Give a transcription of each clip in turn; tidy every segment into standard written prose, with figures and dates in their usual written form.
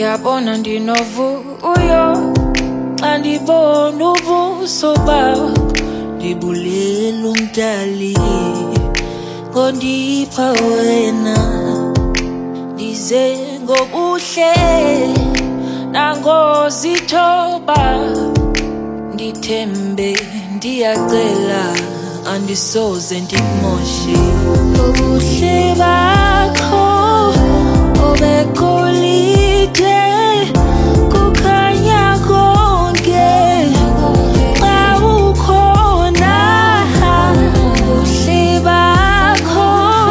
Ngiyabona ndinovuyo xa ndibona ubuso bakho, ndibulela umdali ngondipha wena. Ndize ngobuhle nangozithoba, ndithembe ndiyacela andisoze ndimoshe. Ubuhle bakho obegolide kukhanya konke xa ukhona. Ubuhle bakho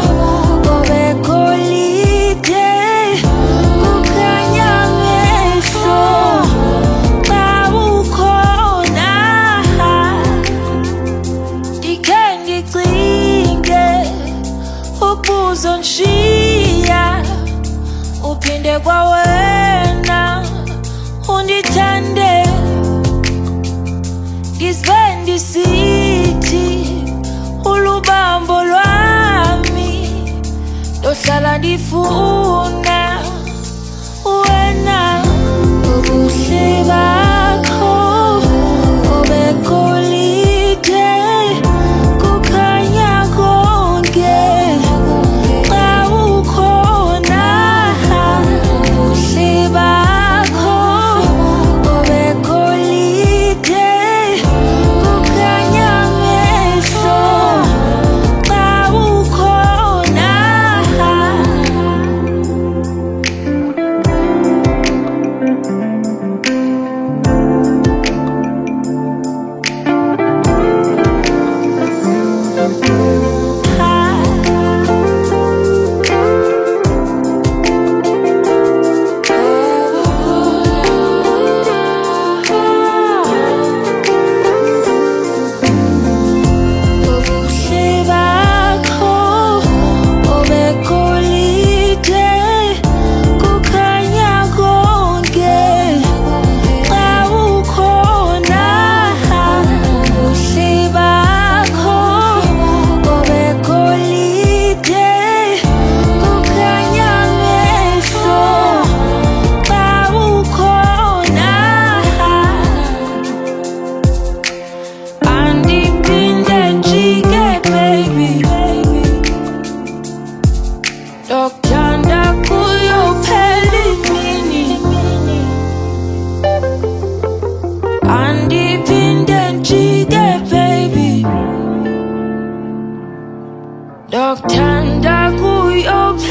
obegolide kukhanya mehlo xa ukhona. Ndikhe ndicinge ubuzonshiya, uphinde kwawena undithande. Ngizwe ndisithi ulubambo lwami, ndohlala ndifuna wena. Ubuhle bakho obegolide kukhanya konke xa ukhona. Ubuhle bakho obegolide kukhanya mehlo xa ukhona. Ndokuthanda kuyo